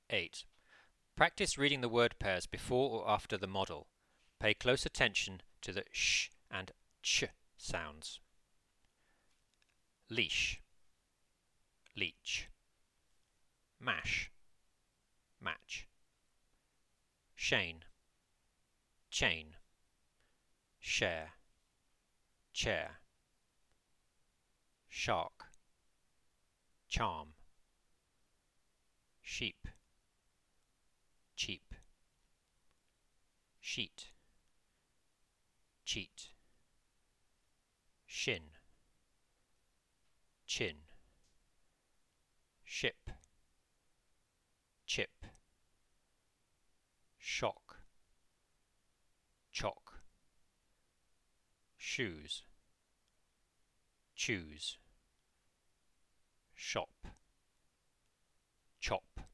8. Practice reading the word pairs before or after the model. Pay close attention to the sh and ch sounds. Leash, leech. Mash, match. Shane, chain. Share, chair. Shark, charm. Sheep, cheap. Sheet, cheat. Shin, chin. Ship, chip. Shock, chock. Shoes, choose. Shop, chop.